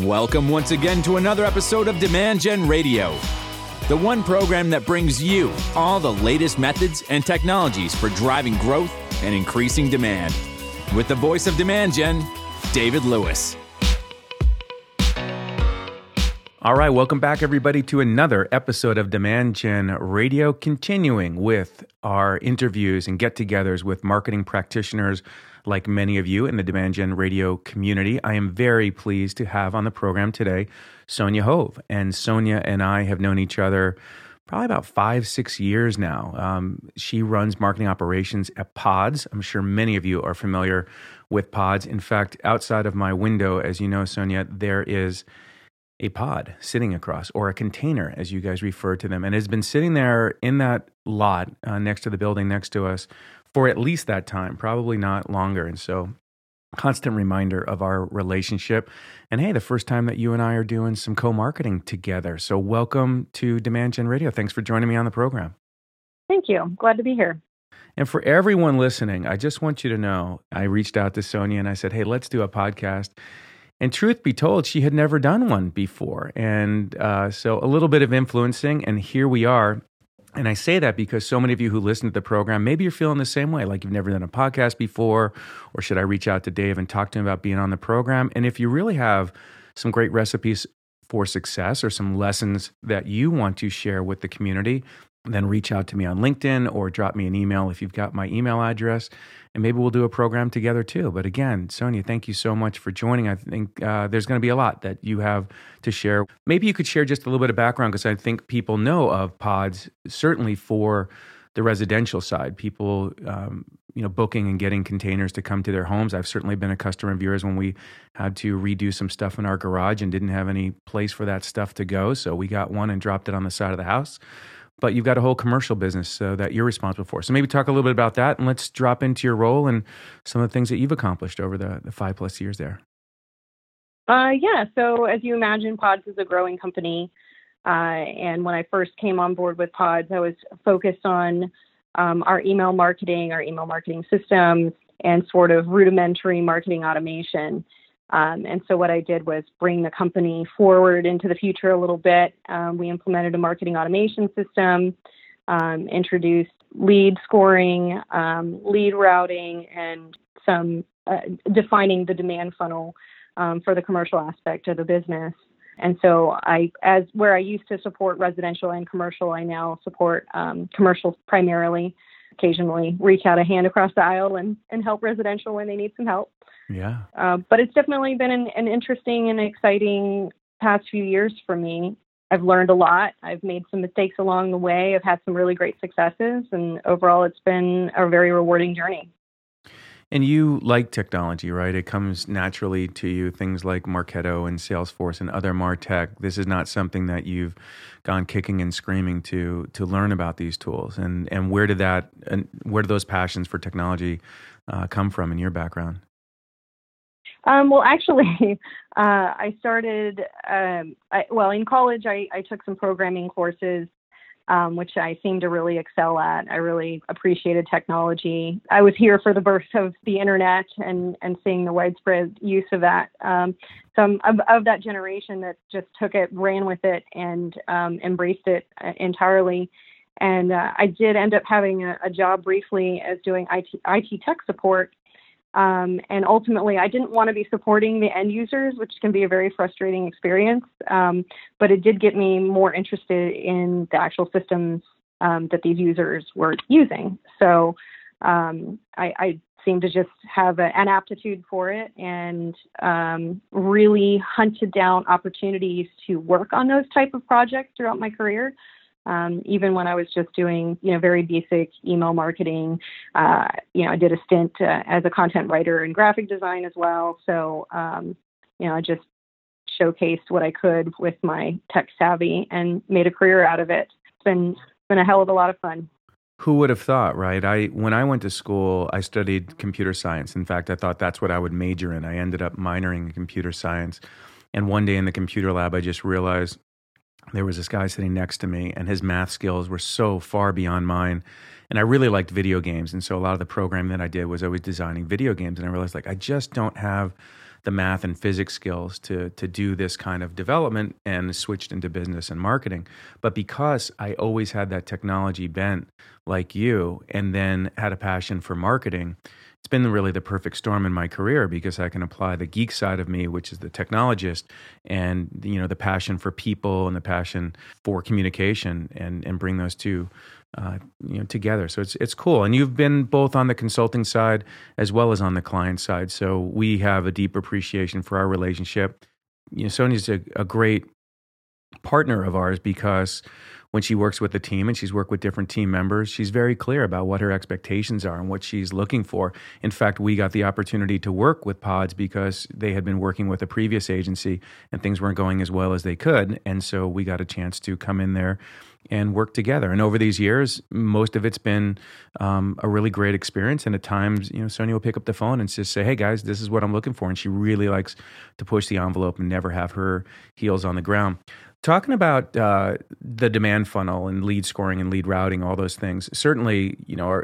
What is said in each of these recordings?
Welcome once again to another episode of Demand Gen Radio, the one program that brings you all the latest methods and technologies for driving growth and increasing demand. With the voice of Demand Gen, David Lewis. All right, welcome back, everybody, to another episode of Demand Gen Radio, continuing with our interviews and get-togethers with marketing practitioners like many of you in the Demand Gen Radio community. I am very pleased to have on the program today Sonia Hove. And Sonia and I have known each other probably about 5-6 years now. She runs marketing operations at Pods. I'm sure many of you are familiar with Pods. In fact, outside of my window, as you know, Sonia, there is a pod sitting across, or a container, as you guys refer to them, and has been sitting there in that lot next to the building next to us for at least that time, probably not longer. And so, constant reminder of our relationship. And hey, the first time that you and I are doing some co-marketing together. So welcome to Demand Gen Radio. Thanks for joining me on the program. Thank you. Glad to be here. And for everyone listening, I just want you to know, I reached out to Sonia and I said, hey, let's do a podcast. And truth be told, she had never done one before. And so a little bit of influencing, and here we are. And I say that because so many of you who listen to the program, maybe you're feeling the same way, like you've never done a podcast before, or should I reach out to Dave and talk to him about being on the program? And if you really have some great recipes for success or some lessons that you want to share with the community, then reach out to me on LinkedIn or drop me an email if you've got my email address, and maybe we'll do a program together too. But again, Sonia, thank you so much for joining. I think there's going to be a lot that you have to share. Maybe you could share just a little bit of background, because I think people know of Pods, certainly for the residential side, people booking and getting containers to come to their homes. I've certainly been a customer of yours when we had to redo some stuff in our garage and didn't have any place for that stuff to go. So we got one and dropped it on the side of the house. But you've got a whole commercial business that you're responsible for. So maybe talk a little bit about that, and let's drop into your role and some of the things that you've accomplished over the 5+ years there. So as you imagine, Pods is a growing company. And when I first came on board with Pods, I was focused on our email marketing systems, and sort of rudimentary marketing automation. And so what I did was bring the company forward into the future a little bit. We implemented a marketing automation system, introduced lead scoring, lead routing, and some defining the demand funnel for the commercial aspect of the business. And so where I used to support residential and commercial, I now support commercial primarily. Occasionally reach out a hand across the aisle and help residential when they need some help. Yeah. But it's definitely been an interesting and exciting past few years for me. I've learned a lot. I've made some mistakes along the way. I've had some really great successes, and overall it's been a very rewarding journey. And you like technology, right? It comes naturally to you, things like Marketo and Salesforce and other MarTech. This is not something that you've gone kicking and screaming to learn about these tools. And where did those passions for technology come from in your background? Well, actually, I started, in college, I took some programming courses, which I seemed to really excel at. I really appreciated technology. I was here for the birth of the internet and seeing the widespread use of that. So I'm of that generation that just took it, ran with it, and embraced it entirely. And I did end up having a job briefly as doing IT tech support. And ultimately, I didn't want to be supporting the end users, which can be a very frustrating experience. But it did get me more interested in the actual systems that these users were using. So I seemed to just have an aptitude for it, and really hunted down opportunities to work on those type of projects throughout my career. Even when I was just doing, very basic email marketing, I did a stint as a content writer in graphic design as well. So, I just showcased what I could with my tech savvy and made a career out of it. It's been a hell of a lot of fun. Who would have thought, right? When I went to school, I studied computer science. In fact, I thought that's what I would major in. I ended up minoring in computer science. And one day in the computer lab, I just realized there was this guy sitting next to me, and his math skills were so far beyond mine. And I really liked video games. And so a lot of the programming that I did was always designing video games. And I realized, I just don't have the math and physics skills to do this kind of development and switched into business and marketing. But because I always had that technology bent like you, and then had a passion for marketing, it's been really the perfect storm in my career because I can apply the geek side of me, which is the technologist, and the passion for people and the passion for communication, and bring those two together. So it's cool. And you've been both on the consulting side as well as on the client side. So we have a deep appreciation for our relationship. Sonia's a great partner of ours because when she works with the team and she's worked with different team members, she's very clear about what her expectations are and what she's looking for. In fact, we got the opportunity to work with Pods because they had been working with a previous agency and things weren't going as well as they could. And so we got a chance to come in there and work together. And over these years, most of it's been a really great experience. And at times, Sonia will pick up the phone and just say, "Hey guys, this is what I'm looking for." And she really likes to push the envelope and never have her heels on the ground. Talking about the demand funnel and lead scoring and lead routing, all those things. Certainly,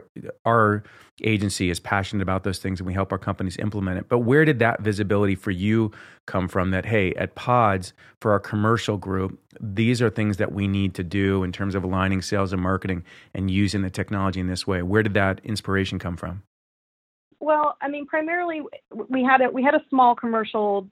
our agency is passionate about those things and we help our companies implement it. But where did that visibility for you come from that, hey, at Pods, for our commercial group, these are things that we need to do in terms of aligning sales and marketing and using the technology in this way? Where did that inspiration come from? Well, primarily we had a small commercial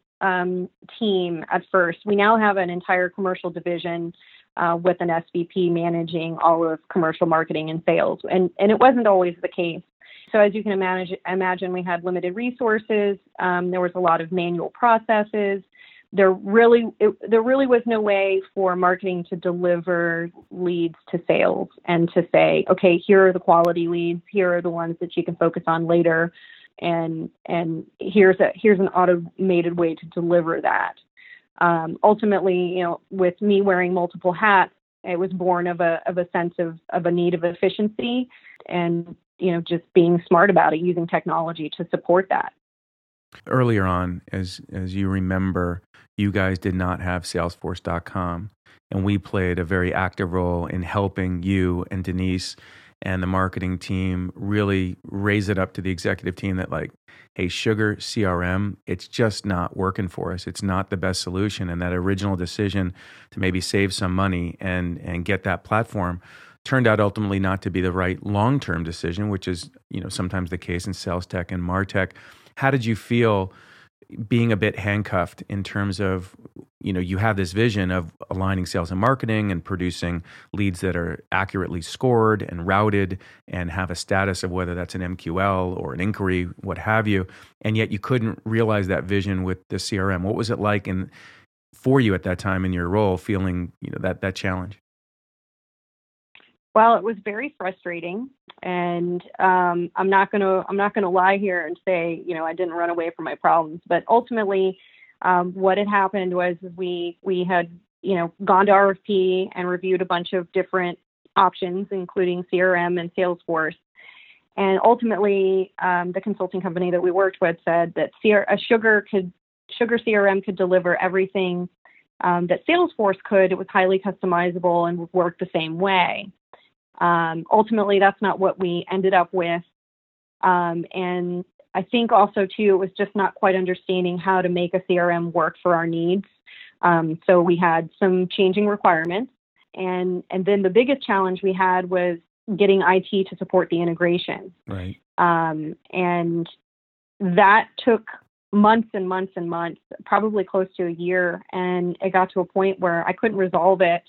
team at first. We now have an entire commercial division with an SVP managing all of commercial marketing and sales. And it wasn't always the case. So as you can imagine, we had limited resources. There was a lot of manual processes. There really was no way for marketing to deliver leads to sales and to say, okay, here are the quality leads. Here are the ones that you can focus on later. And here's an automated way to deliver that. Ultimately, with me wearing multiple hats, it was born of a sense of a need of efficiency and, just being smart about it, using technology to support that. Earlier on, as you remember, you guys did not have Salesforce.com, and we played a very active role in helping you and Denise and the marketing team really raise it up to the executive team that hey, Sugar CRM, it's just not working for us. It's not the best solution. And that original decision to maybe save some money and get that platform turned out ultimately not to be the right long-term decision, which is, sometimes the case in sales tech and MarTech. How did you feel being a bit handcuffed in terms of, you have this vision of aligning sales and marketing and producing leads that are accurately scored and routed and have a status of whether that's an MQL or an inquiry, what have you, and yet you couldn't realize that vision with the CRM. What was it like for you at that time in your role, feeling that challenge? Well, it was very frustrating, and I'm not gonna lie here and say I didn't run away from my problems. But ultimately, what had happened was we had gone to RFP and reviewed a bunch of different options, including CRM and Salesforce. And ultimately, the consulting company that we worked with said that Sugar CRM could deliver everything that Salesforce could. It was highly customizable and would work the same way. Ultimately, that's not what we ended up with. And I think also, too, it was just not quite understanding how to make a CRM work for our needs. So we had some changing requirements. And then the biggest challenge we had was getting IT to support the integration. Right. And that took months and months and months, probably close to a year. And it got to a point where I couldn't resolve it.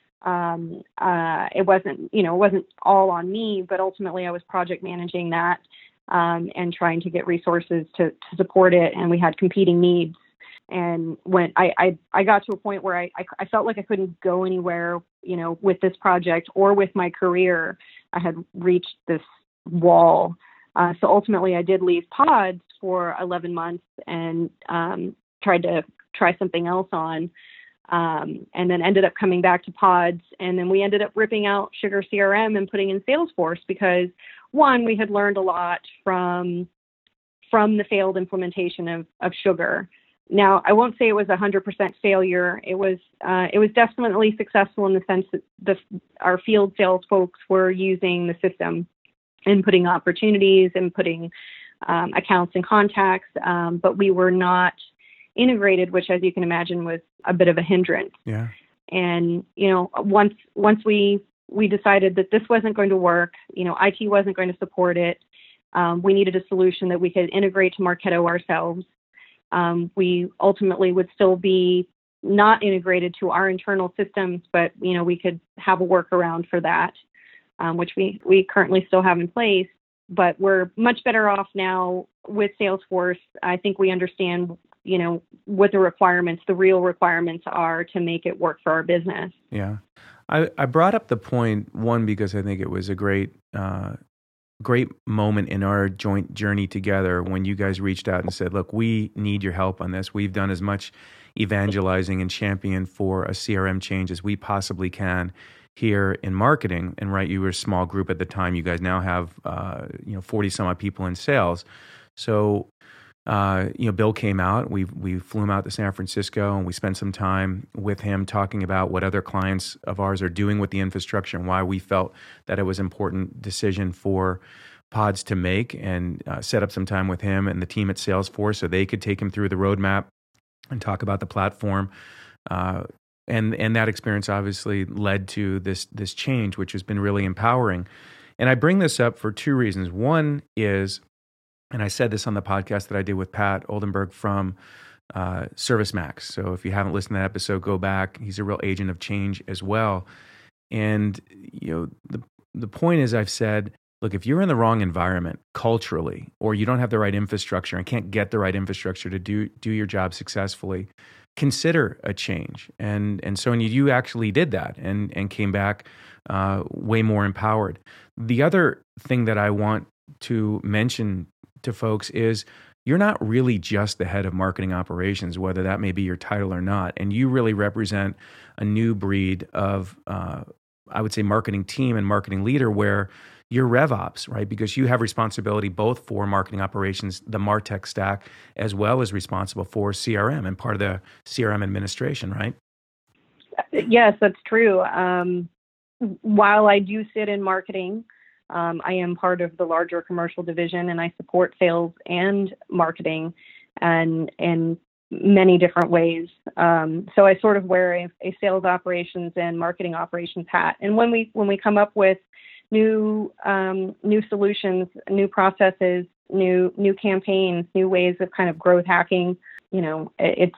It wasn't all on me, but ultimately I was project managing that, and trying to get resources to support it. And we had competing needs. And when I got to a point where I felt like I couldn't go anywhere, with this project or with my career, I had reached this wall. So ultimately I did leave Pods for 11 months and, tried to try something else on. And then ended up coming back to Pods, and then we ended up ripping out Sugar CRM and putting in Salesforce because, one, we had learned a lot from the failed implementation of Sugar. Now, I won't say it was 100% failure. It was definitely successful in the sense that our field sales folks were using the system and putting opportunities and putting accounts and contacts, but we were not integrated, which, as you can imagine, was a bit of a hindrance. Yeah. And, once we decided that this wasn't going to work, IT wasn't going to support it. We needed a solution that we could integrate to Marketo ourselves. We ultimately would still be not integrated to our internal systems, but, we could have a workaround for that, which we currently still have in place. But we're much better off now with Salesforce. I think we understand, what the real requirements are to make it work for our business. Yeah. I brought up the point, one, because I think it was a great moment in our joint journey together when you guys reached out and said, look, we need your help on this. We've done as much evangelizing and champion for a CRM change as we possibly can here in marketing. And right, you were a small group at the time. You guys now have 40 some odd people in sales. So Bill came out. We flew him out to San Francisco, and we spent some time with him talking about what other clients of ours are doing with the infrastructure and why we felt that it was an important decision for Pods to make, and set up some time with him and the team at Salesforce so they could take him through the roadmap and talk about the platform. And that experience obviously led to this change, which has been really empowering. And I bring this up for two reasons. One is, and I said this on the podcast that I did with Pat Oldenburg from ServiceMax. So if you haven't listened to that episode, go back. He's a real agent of change as well. And the point is, I've said, look, if you're in the wrong environment culturally, or you don't have the right infrastructure and can't get the right infrastructure to do your job successfully, consider a change. And Sonia, you actually did that and came back way more empowered. The other thing that I want to mention to folks is you're not really just the head of marketing operations, whether that may be your title or not. And you really represent a new breed of, I would say, marketing team and marketing leader where you're RevOps, right? Because you have responsibility both for marketing operations, the MarTech stack, as well as responsible for CRM and part of the CRM administration, right? Yes, that's true. While I do sit in marketing, I am part of the larger commercial division, and I support sales and marketing and in many different ways. So I sort of wear a sales operations and marketing operations hat. And when we come up with new solutions, new processes, new campaigns, new ways of kind of growth hacking, it's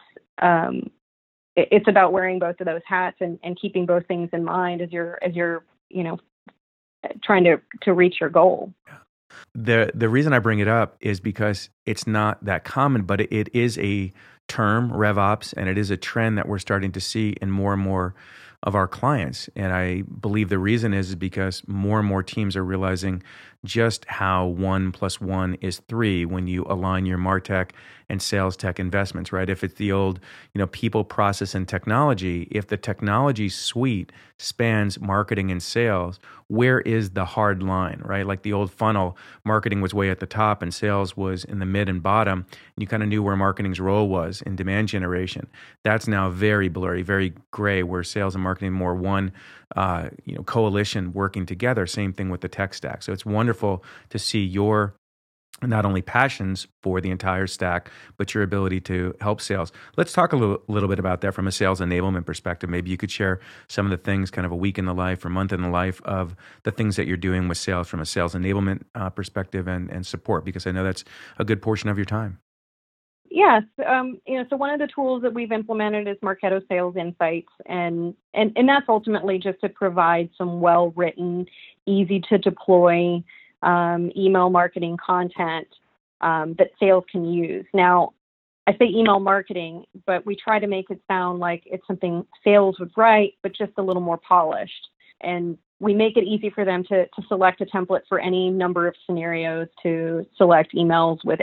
about wearing both of those hats and keeping both things in mind as you're trying to reach your goal. The reason I bring it up is because it's not that common, but it is a term, RevOps, and it is a trend that we're starting to see in more and more of our clients. And I believe the reason is because more and more teams are realizing just how 1 + 1 is 3 when you align your MarTech and sales tech investments, right? If it's the old, people, process, and technology, if the technology suite spans marketing and sales, where is the hard line, right? Like the old funnel, marketing was way at the top and sales was in the mid and bottom. And you kind of knew where marketing's role was in demand generation. That's now very blurry, very gray, where sales and marketing more one coalition working together. Same thing with the tech stack. So it's wonderful to see your not only passions for the entire stack, but your ability to help sales. Let's talk a little bit about that from a sales enablement perspective. Maybe you could share some of the things, kind of a week in the life or month in the life of the things that you're doing with sales from a sales enablement perspective and support, because I know that's a good portion of your time. Yes. So one of the tools that we've implemented is Marketo Sales Insights. And that's ultimately just to provide some well-written, easy to deploy email marketing content that sales can use. Now, I say email marketing, but we try to make it sound like it's something sales would write, but just a little more polished. And we make it easy for them to select a template for any number of scenarios, to select emails with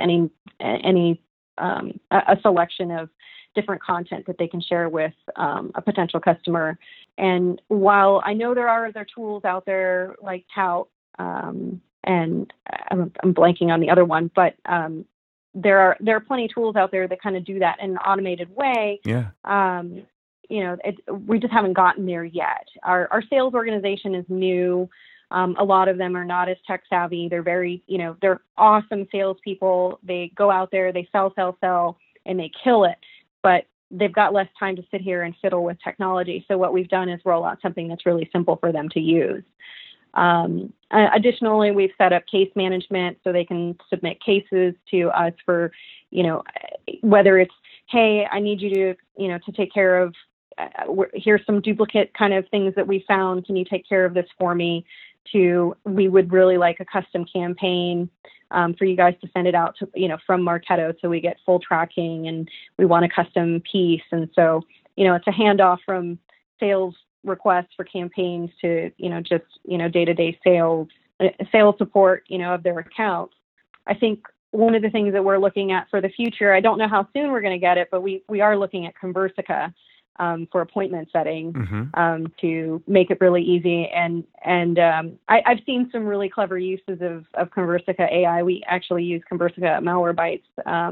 a selection of different content that they can share with a potential customer. And while I know there are other tools out there like Tout, and I'm blanking on the other one, but there are plenty of tools out there that kind of do that in an automated way. Yeah. We just haven't gotten there yet. Our sales organization is new. A lot of them are not as tech savvy. They're very, they're awesome salespeople. They go out there, they sell, and they kill it. but they've got less time to sit here and fiddle with technology. So what we've done is roll out something that's really simple for them to use. Additionally, we've set up case management so they can submit cases to us for, whether it's, hey, I need you to take care of, here's some duplicate kind of things that we found. Can you take care of this for me? To, we would really like a custom campaign for you guys to send it out to, from Marketo, so we get full tracking, and we want a custom piece. And so, it's a handoff from sales requests for campaigns to, just, day-to-day sales support, of their accounts. I think one of the things that we're looking at for the future, I don't know how soon we're going to get it, but we are looking at Conversica for appointment setting to make it really easy. And I've seen some really clever uses of Conversica AI. We actually use Conversica at Malwarebytes,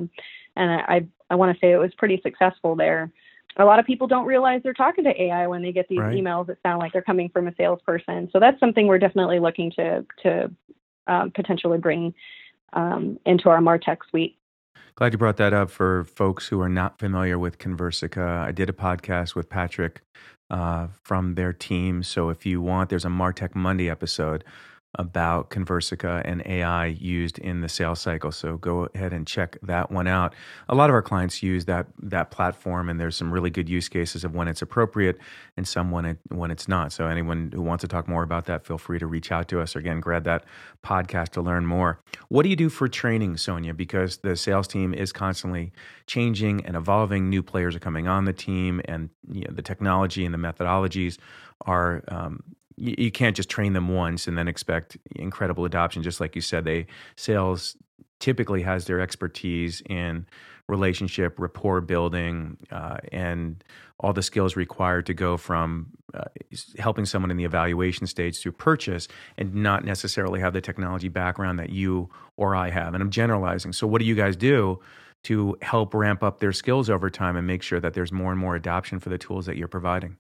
and I want to say it was pretty successful there. A lot of people don't realize they're talking to AI when they get these emails that sound like they're coming from a salesperson. So that's something we're definitely looking to potentially bring into our MarTech suite. Glad you brought that up for folks who are not familiar with Conversica. I did a podcast with Patrick from their team. So if you want, there's a MarTech Monday episode about Conversica and AI used in the sales cycle. So go ahead and check that one out. A lot of our clients use that platform, and there's some really good use cases of when it's appropriate and some when it's not. So anyone who wants to talk more about that, feel free to reach out to us. Or again, grab that podcast to learn more. What do you do for training, Sonia? Because the sales team is constantly changing and evolving. New players are coming on the team, and the technology and the methodologies are you can't just train them once and then expect incredible adoption. Just like you said, sales typically has their expertise in relationship, rapport building, and all the skills required to go from helping someone in the evaluation stage to purchase, and not necessarily have the technology background that you or I have. And I'm generalizing. So what do you guys do to help ramp up their skills over time and make sure that there's more and more adoption for the tools that you're providing?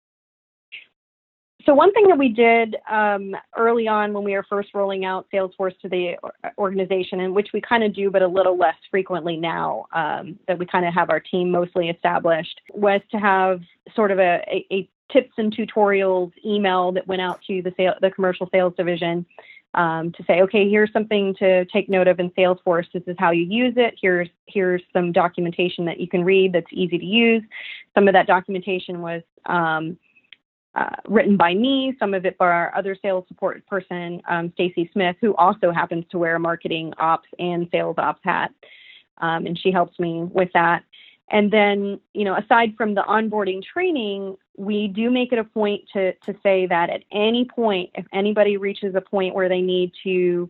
So one thing that we did early on when we were first rolling out Salesforce to the organization, and which we kind of do but a little less frequently now, that we kind of have our team mostly established, was to have sort of a tips and tutorials email that went out to the commercial sales division to say, okay, here's something to take note of in Salesforce. This is how you use it. Here's some documentation that you can read that's easy to use. Some of that documentation was written by me, some of it by our other sales support person, Stacy Smith, who also happens to wear a marketing ops and sales ops hat. And she helps me with that. And then, aside from the onboarding training, we do make it a point to say that at any point, if anybody reaches a point where they need to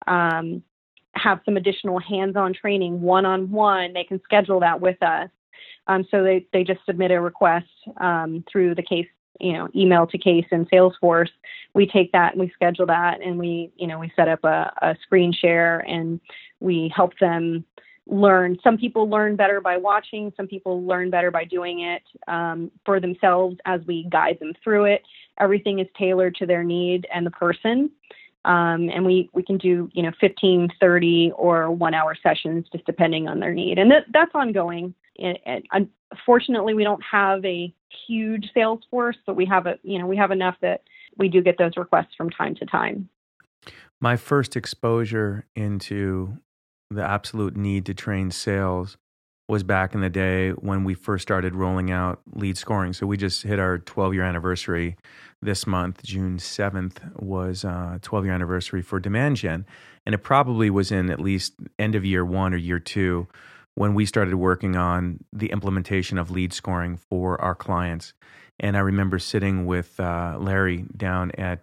have some additional hands-on training, one-on-one, they can schedule that with us. So they just submit a request through the case, email to case in Salesforce. We take that and we schedule that, and we set up a screen share, and we help them learn. Some people learn better by watching. Some people learn better by doing it for themselves as we guide them through it. Everything is tailored to their need and the person. And we can do, 15, 30 or 1 hour sessions, just depending on their need. And that's ongoing. And unfortunately, we don't have a huge sales force, but we have enough that we do get those requests from time to time. My first exposure into the absolute need to train sales was back in the day when we first started rolling out lead scoring. So we just hit our 12-year anniversary this month. June 7th was 12-year anniversary for Demand Gen. And it probably was in at least end of year one or year two when we started working on the implementation of lead scoring for our clients. And I remember sitting with Larry down at,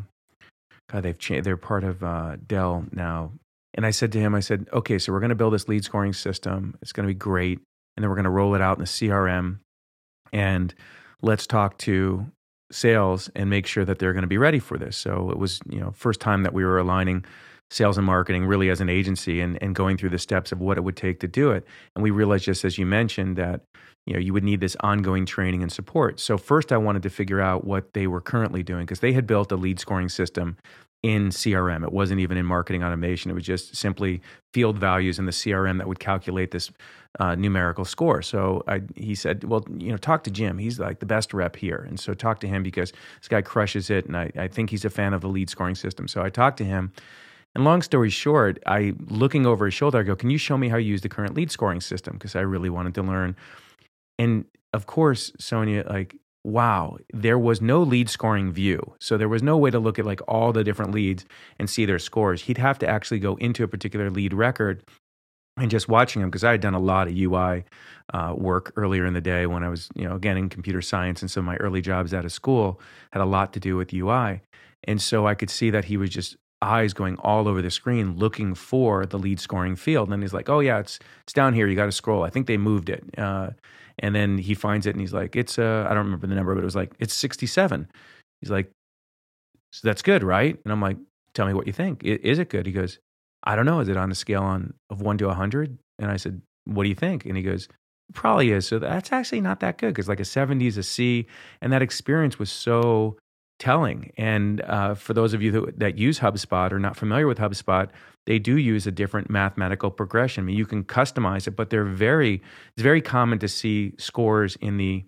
they're part of Dell now. And I said to him, okay, so we're going to build this lead scoring system. It's going to be great. And then we're going to roll it out in the CRM. And let's talk to sales and make sure that they're going to be ready for this. So it was, first time that we were aligning sales and marketing really as an agency and going through the steps of what it would take to do it. And we realized, just as you mentioned, that you would need this ongoing training and support. So first I wanted to figure out what they were currently doing, because they had built a lead scoring system in CRM. It wasn't even in marketing automation. It was just simply field values in the CRM that would calculate this numerical score. So he said, well, talk to Jim. He's like the best rep here. And so talk to him because this guy crushes it. And I think he's a fan of the lead scoring system. So I talked to him. And long story short, looking over his shoulder, I go, can you show me how you use the current lead scoring system? Because I really wanted to learn. And of course, Sonia, wow, there was no lead scoring view. So there was no way to look at all the different leads and see their scores. He'd have to actually go into a particular lead record and just watching them, because I had done a lot of UI work earlier in the day when I was, again, in computer science, and some of my early jobs out of school had a lot to do with UI. And so I could see that he was just eyes going all over the screen looking for the lead scoring field. And then he's like, oh yeah, it's down here. You got to scroll. I think they moved it. And then he finds it and he's like, it's, I don't remember the number, but it was it's 67. He's like, so that's good, right? And I'm like, tell me what you think. Is it good? He goes, I don't know. Is it on a scale of 1 to 100? And I said, what do you think? And he goes, it probably is. So that's actually not that good, because a 70 is a C. And that experience was so telling. And for those of you that use HubSpot or not familiar with HubSpot, they do use a different mathematical progression. I mean, you can customize it, but it's very common to see scores in the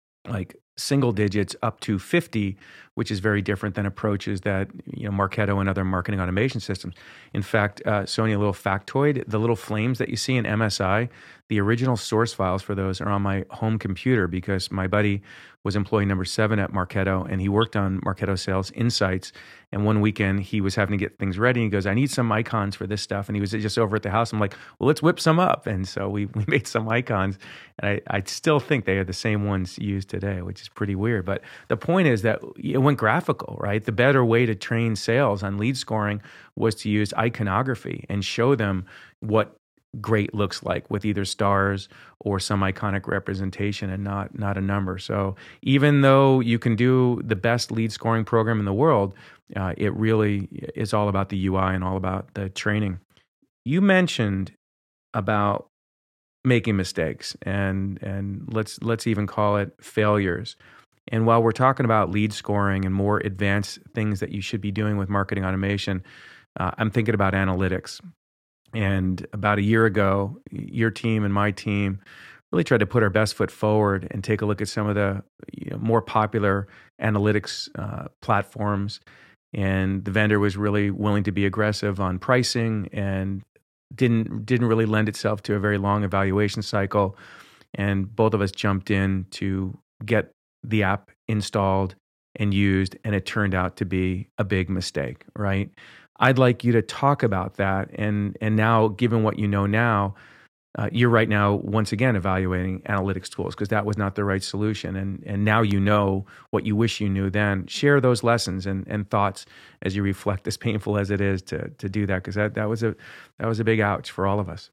single digits up to 50, which is very different than approaches that Marketo and other marketing automation systems. In fact, Sonia, a little factoid, the little flames that you see in MSI, the original source files for those are on my home computer, because my buddy was employee number 7 at Marketo, and he worked on Marketo Sales Insights. And one weekend he was having to get things ready. And he goes, I need some icons for this stuff. And he was just over at the house. I'm like, well, let's whip some up. And so we made some icons. And I still think they are the same ones used today, which is pretty weird. But the point is that it went graphical, right? The better way to train sales on lead scoring was to use iconography and show them what great looks like, with either stars or some iconic representation and not a number. So even though you can do the best lead scoring program in the world, it really is all about the UI and all about the training. You mentioned about making mistakes and let's even call it failures. And while we're talking about lead scoring and more advanced things that you should be doing with marketing automation, I'm thinking about analytics. And about a year ago, your team and my team really tried to put our best foot forward and take a look at some of the more popular analytics platforms. And the vendor was really willing to be aggressive on pricing and didn't really lend itself to a very long evaluation cycle. And both of us jumped in to get the app installed and used, and it turned out to be a big mistake, right? I'd like you to talk about that. And now, given what you know now, you're right now, once again, evaluating analytics tools, because that was not the right solution. And now you know what you wish you knew then. Share those lessons and thoughts as you reflect, as painful as it is to do that, because that was a big ouch for all of us.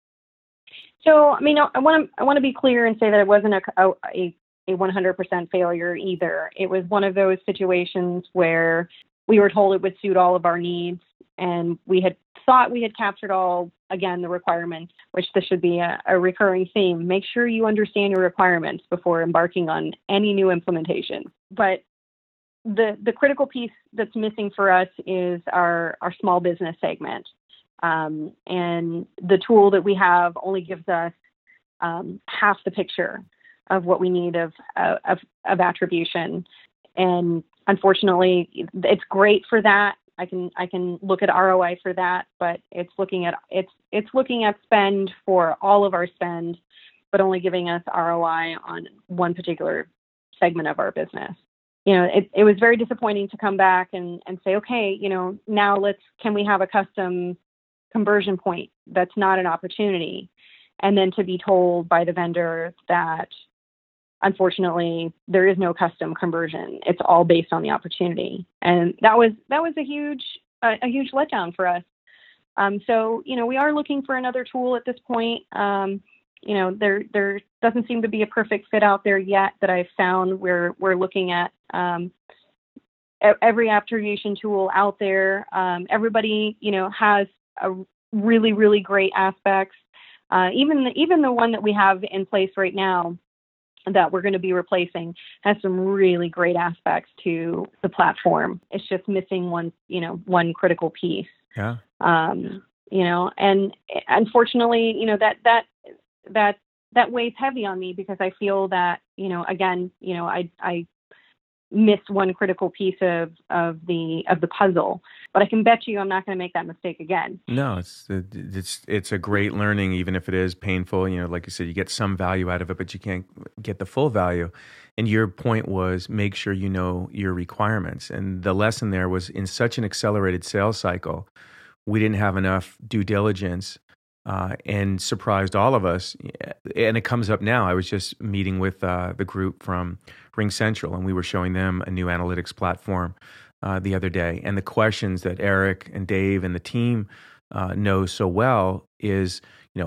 So, I mean, I want to be clear and say that it wasn't a 100% failure either. It was one of those situations where we were told it would suit all of our needs, and we had thought we had captured all, again, the requirements, which this should be a recurring theme. Make sure you understand your requirements before embarking on any new implementation. But the critical piece that's missing for us is our small business segment. And the tool that we have only gives us half the picture of what we need of attribution. And unfortunately, it's great for that. I can look at ROI for that, but it's looking at spend for all of our spend, but only giving us ROI on one particular segment of our business. It was very disappointing to come back and say, okay, now can we have a custom conversion point that's not an opportunity? And then to be told by the vendor that, unfortunately, there is no custom conversion. It's all based on the opportunity. And that was a huge letdown for us. So, we are looking for another tool at this point. There doesn't seem to be a perfect fit out there yet that I've found. We're looking at every attribution tool out there. Everybody, has a really, really great aspects. Even the one that we have in place right now that we're going to be replacing has some really great aspects to the platform. It's just missing one critical piece. Yeah. And unfortunately, that weighs heavy on me because I feel that, again, I miss one critical piece of the puzzle. But I can bet you I'm not going to make that mistake again. No, it's a great learning, even if it is painful. Like you said, you get some value out of it, but you can't get the full value. And your point was make sure you know your requirements. And the lesson there was in such an accelerated sales cycle, we didn't have enough due diligence and surprised all of us. And it comes up now. I was just meeting with the group from RingCentral, and we were showing them a new analytics platform the other day. And the questions that Eric and Dave and the team know so well is,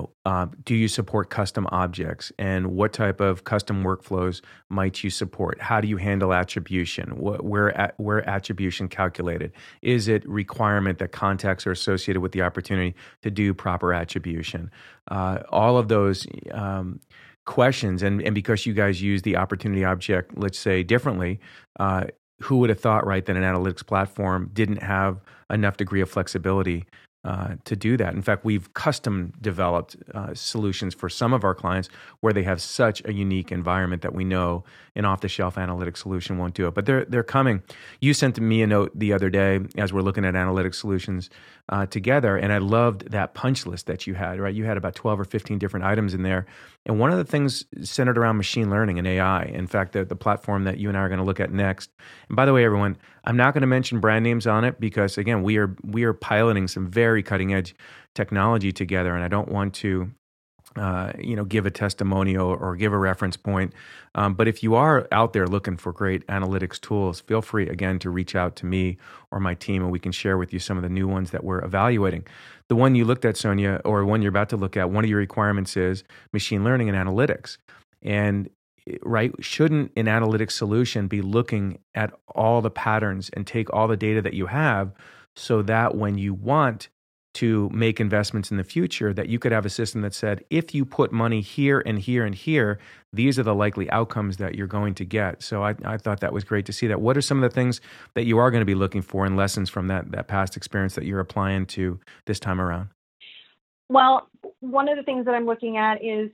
do you support custom objects? And what type of custom workflows might you support? How do you handle attribution? Where attribution calculated? Is it requirement that contacts are associated with the opportunity to do proper attribution? All of those questions, and because you guys use the opportunity object, let's say differently, who would have thought, right, that an analytics platform didn't have enough degree of flexibility to do that? In fact, we've custom developed solutions for some of our clients where they have such a unique environment that we know an off-the-shelf analytics solution won't do it. But they're coming. You sent me a note the other day as we're looking at analytics solutions together, and I loved that punch list that you had, right? You had about 12 or 15 different items in there. And one of the things centered around machine learning and AI. In fact, the platform that you and I are going to look at next. And by the way, everyone, I'm not going to mention brand names on it because, again, we are piloting some very cutting edge technology together, and I don't want to give a testimonial or give a reference point. But if you are out there looking for great analytics tools, feel free, again, to reach out to me or my team, and we can share with you some of the new ones that we're evaluating. The one you looked at, Sonia, or one you're about to look at, one of your requirements is machine learning and analytics. And right, shouldn't an analytics solution be looking at all the patterns and take all the data that you have so that when you want to make investments in the future, that you could have a system that said, if you put money here and here and here, these are the likely outcomes that you're going to get. So I thought that was great to see that. What are some of the things that you are going to be looking for and lessons from that past experience that you're applying to this time around? Well, one of the things that I'm looking at is,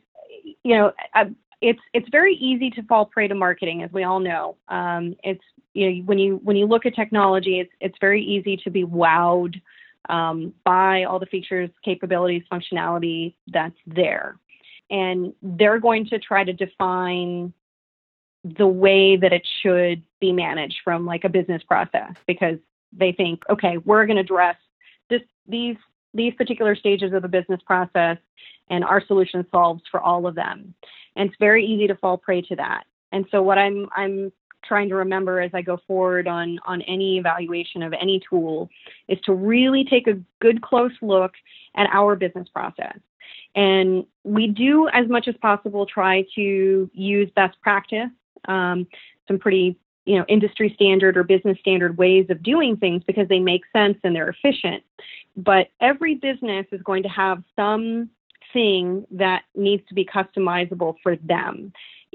it's very easy to fall prey to marketing, as we all know. It's when you look at technology, it's very easy to be wowed by all the features, capabilities, functionality that's there. And they're going to try to define the way that it should be managed from like a business process, because they think, okay, we're going to address these particular stages of the business process, and our solution solves for all of them. And it's very easy to fall prey to that. And so what I'm trying to remember as I go forward on any evaluation of any tool is to really take a good close look at our business process. And we do, as much as possible, try to use best practice, some pretty industry standard or business standard ways of doing things because they make sense and they're efficient. But every business is going to have something that needs to be customizable for them.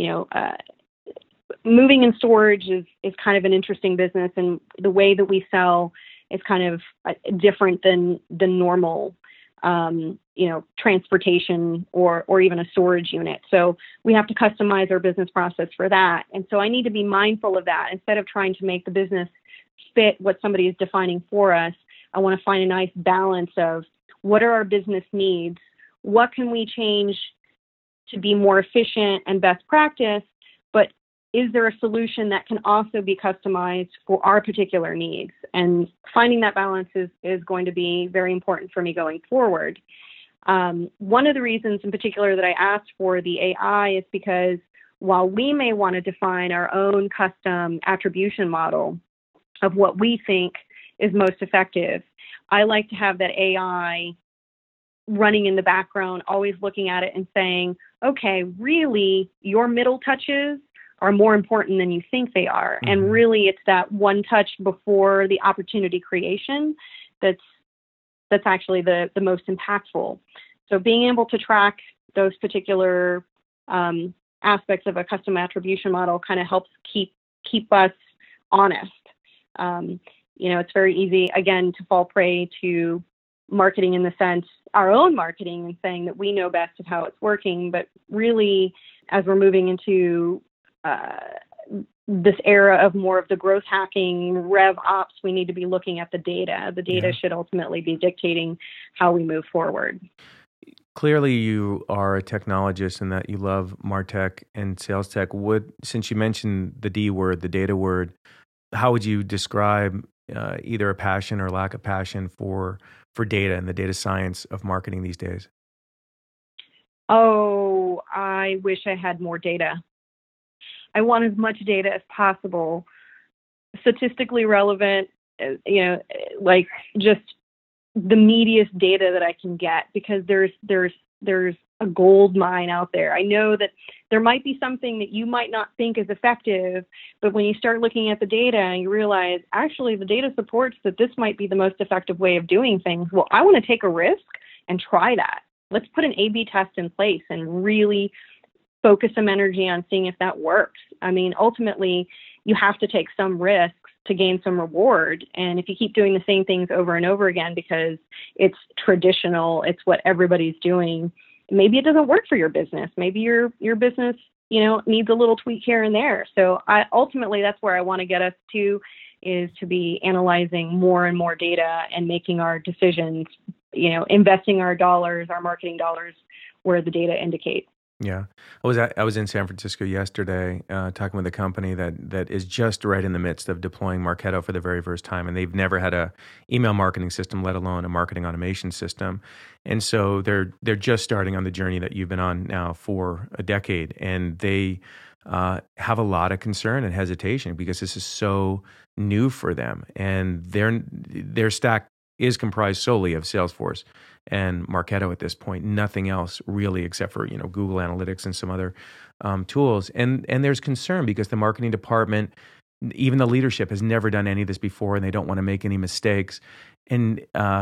Moving and storage is kind of an interesting business, and the way that we sell is kind of different than the normal, transportation or even a storage unit. So we have to customize our business process for that. And so I need to be mindful of that. Instead of trying to make the business fit what somebody is defining for us, I want to find a nice balance of what are our business needs, what can we change to be more efficient and best practice, but is there a solution that can also be customized for our particular needs? And finding that balance is going to be very important for me going forward. One of the reasons in particular that I asked for the AI is because while we may want to define our own custom attribution model of what we think is most effective, I like to have that AI running in the background, always looking at it and saying, okay, really, your middle touches are more important than you think they are. Mm-hmm. And really, it's that one touch before the opportunity creation that's actually the most impactful. So being able to track those particular aspects of a custom attribution model kind of helps keep us honest. It's very easy, again, to fall prey to marketing in the sense, our own marketing, and saying that we know best of how it's working. But really, as we're moving into this era of more of the growth hacking, rev ops, we need to be looking at the data. The data should ultimately be dictating how we move forward. Clearly, you are a technologist and that you love MarTech and sales tech. Since you mentioned the D word, the data word, how would you describe either a passion or lack of passion for data and the data science of marketing these days? Oh, I wish I had more data. I want as much data as possible, statistically relevant, like just the meatiest data that I can get, because there's a gold mine out there. I know that there might be something that you might not think is effective, but when you start looking at the data and you realize, actually, the data supports that this might be the most effective way of doing things. Well, I want to take a risk and try that. Let's put an A/B test in place and really focus some energy on seeing if that works. I mean, ultimately, you have to take some risks to gain some reward. And if you keep doing the same things over and over again because it's traditional, it's what everybody's doing, maybe it doesn't work for your business. Maybe your business, needs a little tweak here and there. So ultimately, that's where I want to get us to, is to be analyzing more and more data and making our decisions, investing our dollars, our marketing dollars, where the data indicates. Yeah, I was in San Francisco yesterday, talking with a company that is just right in the midst of deploying Marketo for the very first time, and they've never had a email marketing system, let alone a marketing automation system. And so they're just starting on the journey that you've been on now for a decade, and they have a lot of concern and hesitation because this is so new for them, and their stack is comprised solely of Salesforce and Marketo at this point, nothing else really except for Google Analytics and some other tools. And there's concern because the marketing department, even the leadership, has never done any of this before, and they don't want to make any mistakes. And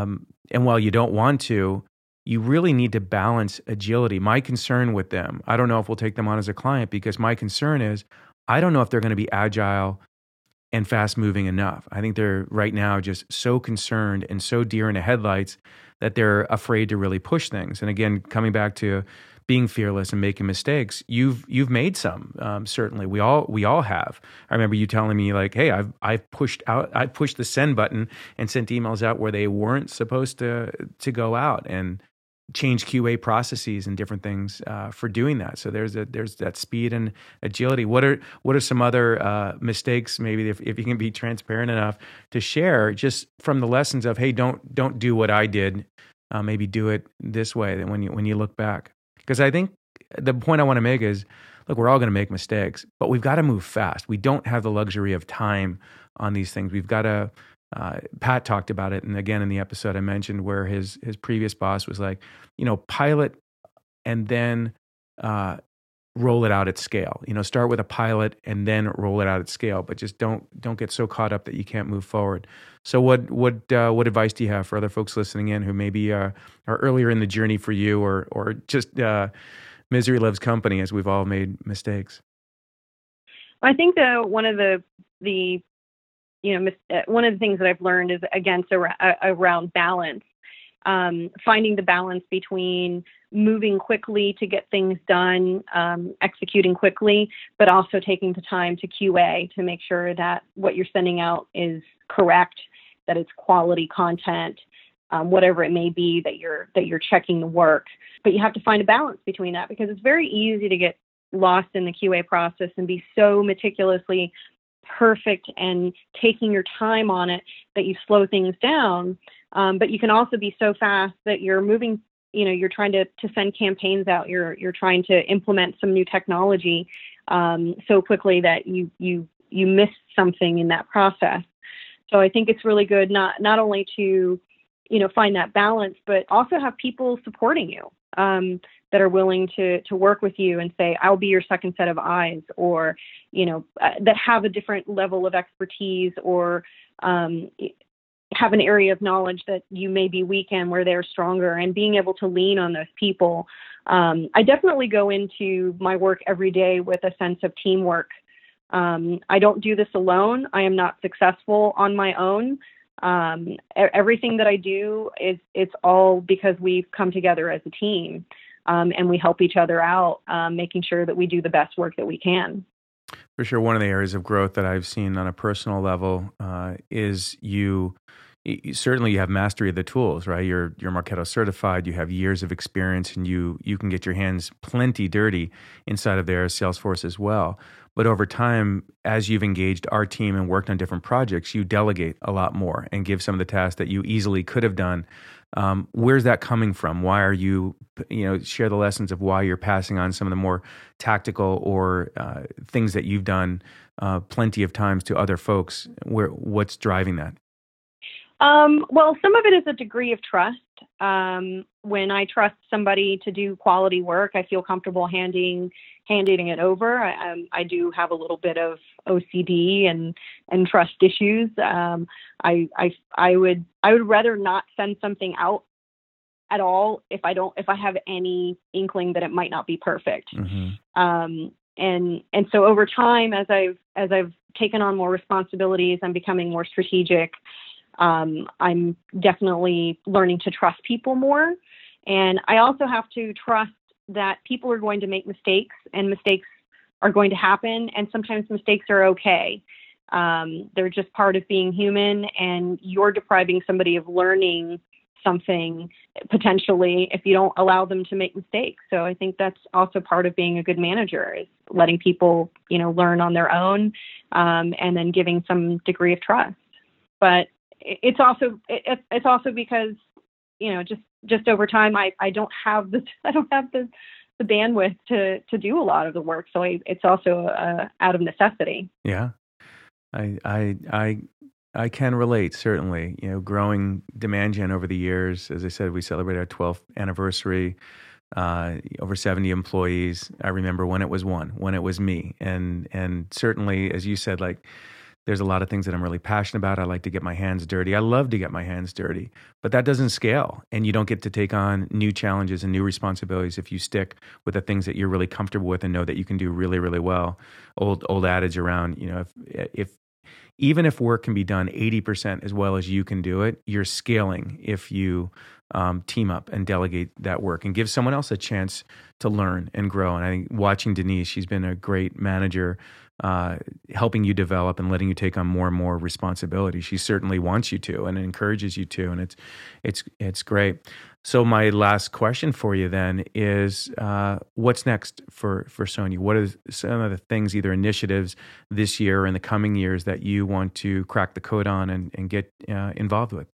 while you don't want to, you really need to balance agility. My concern with them, I don't know if we'll take them on as a client, because my concern is I don't know if they're going to be agile and fast moving enough. I think they're right now just so concerned and so deer in the headlights that they're afraid to really push things. And again, coming back to being fearless and making mistakes, you've made some, certainly. We all have. I remember you telling me like, hey, I've pushed the send button and sent emails out where they weren't supposed to go out, and change QA processes and different things for doing that. So there's that speed and agility. What are some other mistakes, maybe if you can be transparent enough to share, just from the lessons of, hey, don't do what I did, maybe do it this way. Then when you look back, because I think the point I want to make is, look, we're all going to make mistakes, but we've got to move fast. We don't have the luxury of time on these things. We've got to. Pat talked about it, and again in the episode I mentioned where his previous boss was like, pilot and then roll it out at scale. Start with a pilot and then roll it out at scale, but just don't get so caught up that you can't move forward. So what advice do you have for other folks listening in who maybe are earlier in the journey for you, or just misery loves company, as we've all made mistakes? I think one of the one of the things that I've learned is, again, around balance, finding the balance between moving quickly to get things done, executing quickly, but also taking the time to QA to make sure that what you're sending out is correct, that it's quality content, whatever it may be that you're checking the work. But you have to find a balance between that, because it's very easy to get lost in the QA process and be so meticulously perfect and taking your time on it that you slow things down. But you can also be so fast that you're moving, you're trying to send campaigns out. You're trying to implement some new technology so quickly that you miss something in that process. So I think it's really good not only to, find that balance, but also have people supporting you that are willing to work with you and say, I'll be your second set of eyes, or, that have a different level of expertise, or have an area of knowledge that you may be weak in where they're stronger, and being able to lean on those people I definitely go into my work every day with a sense of teamwork. I don't do this alone. I am not successful on my own. Everything that I do it's all because we've come together as a team, and we help each other out, making sure that we do the best work that we can. For sure, one of the areas of growth that I've seen on a personal level is certainly you have mastery of the tools, right? You're Marketo certified, you have years of experience, and you can get your hands plenty dirty inside of their Salesforce as well. But over time, as you've engaged our team and worked on different projects, you delegate a lot more and give some of the tasks that you easily could have done. Where's that coming from? Why are you share the lessons of why you're passing on some of the more tactical or things that you've done plenty of times to other folks? What's driving that? Well, some of it is a degree of trust. When I trust somebody to do quality work, I feel comfortable handing it over. I do have a little bit of OCD and trust issues. I would rather not send something out at all if I have any inkling that it might not be perfect. Mm-hmm. And so over time, as I've taken on more responsibilities, I'm becoming more strategic. I'm definitely learning to trust people more. And I also have to trust that people are going to make mistakes, and mistakes are going to happen. And sometimes mistakes are okay. They're just part of being human, and you're depriving somebody of learning something potentially if you don't allow them to make mistakes. So I think that's also part of being a good manager, is letting people, learn on their own, and then giving some degree of trust. But it's also because, just over time, I don't have the bandwidth to do a lot of the work. So it's also out of necessity. Yeah, I can relate, certainly. Growing Demand Gen over the years, as I said, we celebrated our 12th anniversary, over 70 employees. I remember when it was when it was me. And certainly, as you said, there's a lot of things that I'm really passionate about. I like to get my hands dirty. I love to get my hands dirty, but that doesn't scale. And you don't get to take on new challenges and new responsibilities if you stick with the things that you're really comfortable with and know that you can do really, really well. Old adage around, even if work can be done 80% as well as you can do it, you're scaling if you team up and delegate that work and give someone else a chance to learn and grow. And I think watching Denise, she's been a great manager, helping you develop and letting you take on more and more responsibility. She certainly wants you to and encourages you to, and it's great. So my last question for you then is, what's next for Sonia? What are some of the things, either initiatives this year or in the coming years, that you want to crack the code on and get involved with?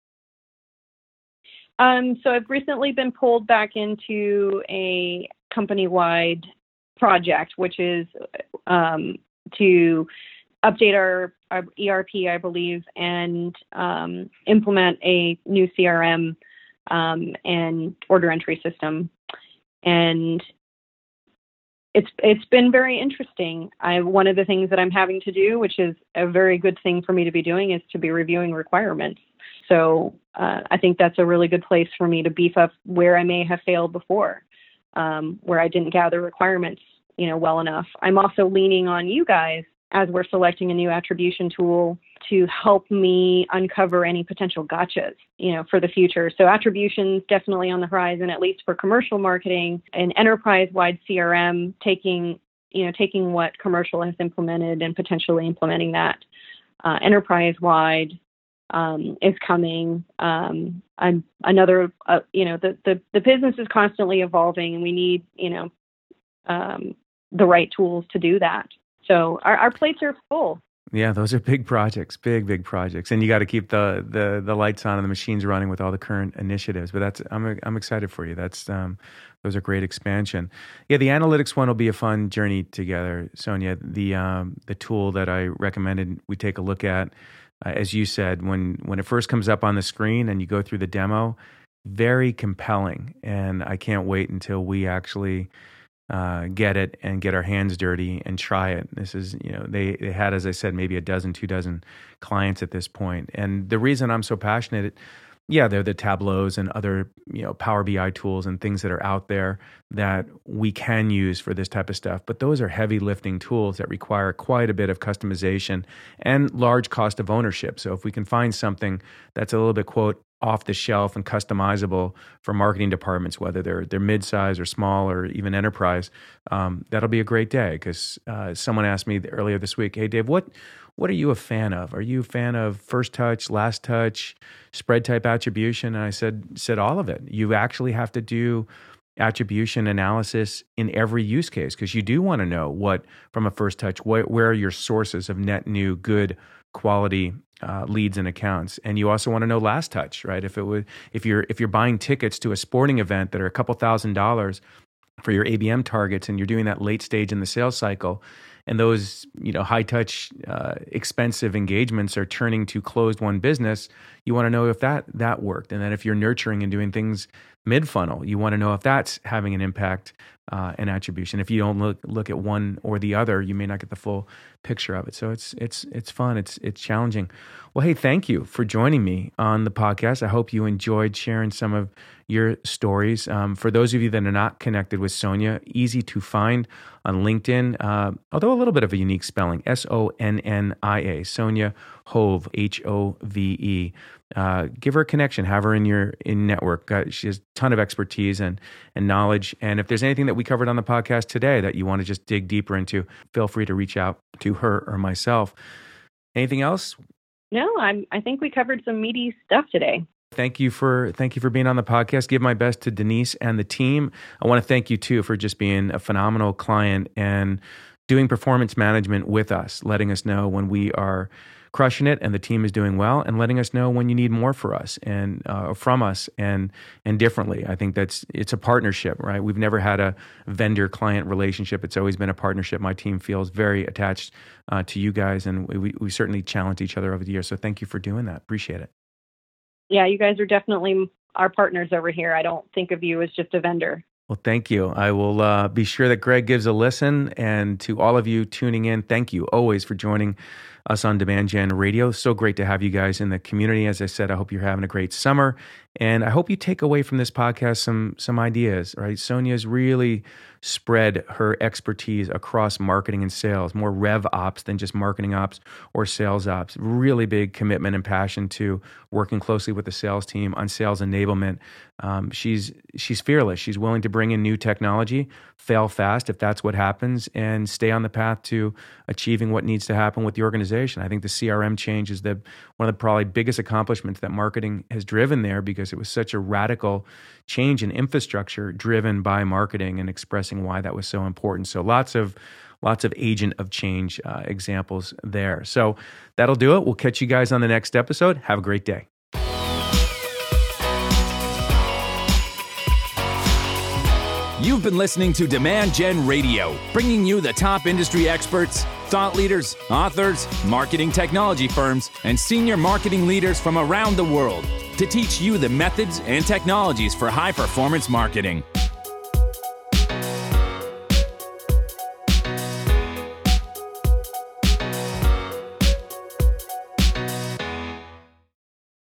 So I've recently been pulled back into a company-wide project, which is to update our ERP, I believe, and implement a new CRM and order entry system. And it's been very interesting. One of the things that I'm having to do, which is a very good thing for me to be doing, is to be reviewing requirements. So I think that's a really good place for me to beef up where I may have failed before, where I didn't gather requirements, well enough. I'm also leaning on you guys as we're selecting a new attribution tool to help me uncover any potential gotchas, for the future. So attribution's definitely on the horizon, at least for commercial marketing. An enterprise-wide CRM, taking what commercial has implemented and potentially implementing that enterprise-wide is coming. I'm another, the business is constantly evolving, and we need, the right tools to do that. So our plates are full. Yeah, those are big projects, big projects, and you got to keep the lights on and the machines running with all the current initiatives. But I'm excited for you. Those are great expansion. Yeah, the analytics one will be a fun journey together, Sonia. The tool that I recommended we take a look at, as you said, when it first comes up on the screen and you go through the demo, very compelling, and I can't wait until we actually get it and get our hands dirty and try it. This is, they had, as I said, maybe 2 dozen clients at this point. And the reason I'm so passionate yeah, they're the Tableaus and other, Power BI tools and things that are out there that we can use for this type of stuff. But those are heavy lifting tools that require quite a bit of customization and large cost of ownership. So if we can find something that's a little bit, quote, off the shelf and customizable for marketing departments, whether they're mid-size or small or even enterprise, that'll be a great day. Because someone asked me earlier this week, hey, Dave, what are you a fan of? Are you a fan of first touch, last touch, spread type attribution? And I said all of it. You actually have to do attribution analysis in every use case, because you do want to know what, from a first touch, where are your sources of net new good quality leads and accounts. And you also want to know last touch, right? If you're buying tickets to a sporting event that are a couple $1,000s for your ABM targets, and you're doing that late stage in the sales cycle, and those high touch expensive engagements are turning to closed won business, you want to know if that worked. And then if you're nurturing and doing things mid funnel, you want to know if that's having an impact and attribution. If you don't look at one or the other, you may not get the full picture of it. So it's fun. It's challenging. Well, hey, thank you for joining me on the podcast. I hope you enjoyed sharing some of your stories. For those of you that are not connected with Sonia, easy to find on LinkedIn, although a little bit of a unique spelling, Sonnia, Sonia Hove, Hove. Give her a connection, have her in network. She has a ton of expertise and knowledge. And if there's anything that we covered on the podcast today that you want to just dig deeper into, feel free to reach out to her or myself. Anything else? No, I think we covered some meaty stuff today. Thank you for being on the podcast. Give my best to Denise and the team. I want to thank you too for just being a phenomenal client and doing performance management with us, letting us know when we are crushing it and the team is doing well, and letting us know when you need more for us and from us and differently. I think it's a partnership, right? We've never had a vendor-client relationship. It's always been a partnership. My team feels very attached to you guys, and we certainly challenged each other over the years. So thank you for doing that. Appreciate it. Yeah, you guys are definitely our partners over here. I don't think of you as just a vendor. Well, thank you. I will be sure that Greg gives a listen. And to all of you tuning in, thank you always for joining us on Demand Gen Radio. So great to have you guys in the community. As I said, I hope you're having a great summer. And I hope you take away from this podcast some ideas, right? Sonia's really spread her expertise across marketing and sales, more rev ops than just marketing ops or sales ops. Really big commitment and passion to working closely with the sales team on sales enablement. She's fearless. She's willing to bring in new technology, fail fast if that's what happens, and stay on the path to achieving what needs to happen with the organization. I think the CRM change is one of the probably biggest accomplishments that marketing has driven there, because it was such a radical change in infrastructure driven by marketing and expressing why that was so important. So lots of agent of change examples there. So that'll do it. We'll catch you guys on the next episode. Have a great day. You've been listening to Demand Gen Radio, bringing you the top industry experts, thought leaders, authors, marketing technology firms, and senior marketing leaders from around the world to teach you the methods and technologies for high-performance marketing.